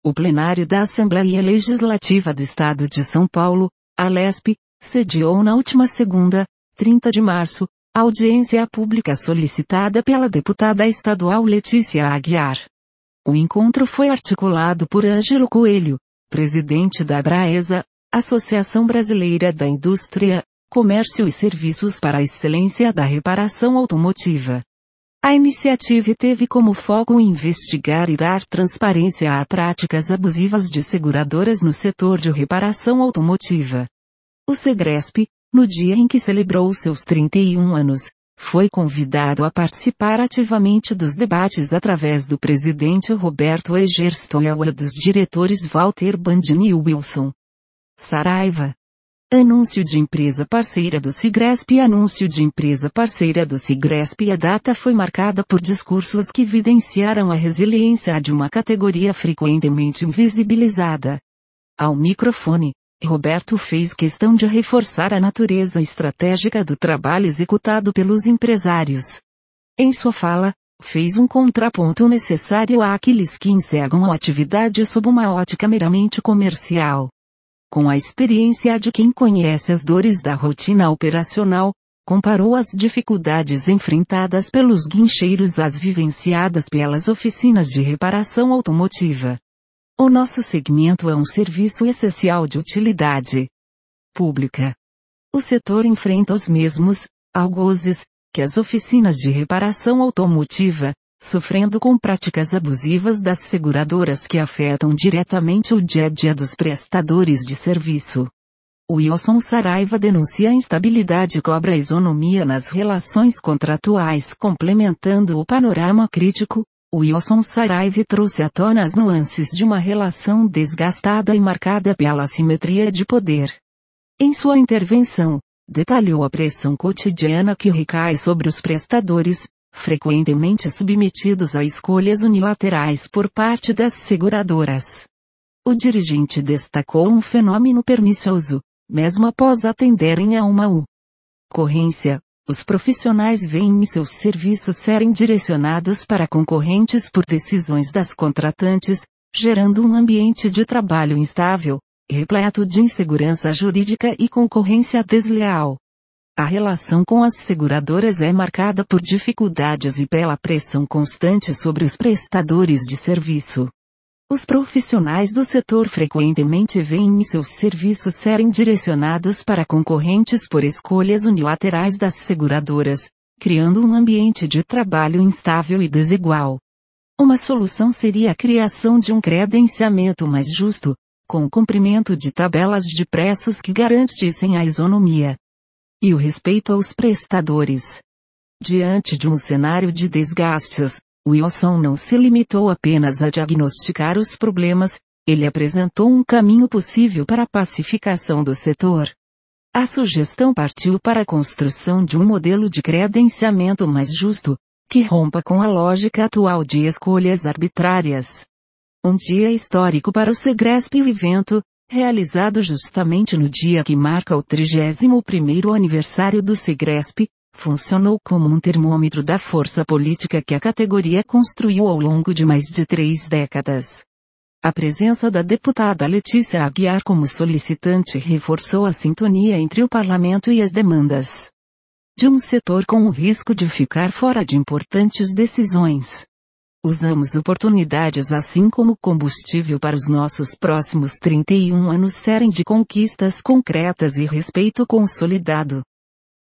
O plenário da Assembleia Legislativa do Estado de São Paulo, ALESP, sediou na última segunda, 30 de março, a audiência pública solicitada pela deputada estadual Letícia Aguiar. O encontro foi articulado por Ângelo Coelho, presidente da ABRAESA, Associação Brasileira da Indústria, Comércio e Serviços para a Excelência da Reparação Automotiva. A iniciativa teve como foco investigar e dar transparência a práticas abusivas de seguradoras no setor de reparação automotiva. O Segresp, no dia em que celebrou seus 31 anos, foi convidado a participar ativamente dos debates através do presidente Roberto Egerstoel e dos diretores Walter Bandini e Wilson Saraiva. Anúncio de empresa parceira do Segresp. Anúncio de empresa parceira do Segresp. A data foi marcada por discursos que evidenciaram a resiliência de uma categoria frequentemente invisibilizada. Ao microfone, Roberto fez questão de reforçar a natureza estratégica do trabalho executado pelos empresários. Em sua fala, fez um contraponto necessário àqueles que enxergam a atividade sob uma ótica meramente comercial. Com a experiência de quem conhece as dores da rotina operacional, comparou as dificuldades enfrentadas pelos guincheiros às vivenciadas pelas oficinas de reparação automotiva. O nosso segmento é um serviço essencial de utilidade pública. O setor enfrenta os mesmos algozes que as oficinas de reparação automotiva, sofrendo com práticas abusivas das seguradoras que afetam diretamente o dia a dia dos prestadores de serviço. Wilson Saraiva denuncia a instabilidade e cobra isonomia nas relações contratuais. Complementando o panorama crítico, Wilson Saraiva trouxe à tona as nuances de uma relação desgastada e marcada pela assimetria de poder. Em sua intervenção, detalhou a pressão cotidiana que recai sobre os prestadores, frequentemente submetidos a escolhas unilaterais por parte das seguradoras. O dirigente destacou um fenômeno pernicioso, mesmo após atenderem a uma ocorrência, os profissionais veem seus serviços serem direcionados para concorrentes por decisões das contratantes, gerando um ambiente de trabalho instável, repleto de insegurança jurídica e concorrência desleal. A relação com as seguradoras é marcada por dificuldades e pela pressão constante sobre os prestadores de serviço. Os profissionais do setor frequentemente veem seus serviços serem direcionados para concorrentes por escolhas unilaterais das seguradoras, criando um ambiente de trabalho instável e desigual. Uma solução seria a criação de um credenciamento mais justo, com o cumprimento de tabelas de preços que garantissem a isonomia e o respeito aos prestadores. Diante de um cenário de desgastes, Wilson não se limitou apenas a diagnosticar os problemas, ele apresentou um caminho possível para a pacificação do setor. A sugestão partiu para a construção de um modelo de credenciamento mais justo, que rompa com a lógica atual de escolhas arbitrárias. Um dia histórico para o Segresp. O evento, realizado justamente no dia que marca o 31º aniversário do Segresp, funcionou como um termômetro da força política que a categoria construiu ao longo de mais de 3 décadas. A presença da deputada Letícia Aguiar como solicitante reforçou a sintonia entre o parlamento e as demandas de um setor com o risco de ficar fora de importantes decisões. Usamos oportunidades assim como combustível para os nossos próximos 31 anos serem de conquistas concretas e respeito consolidado.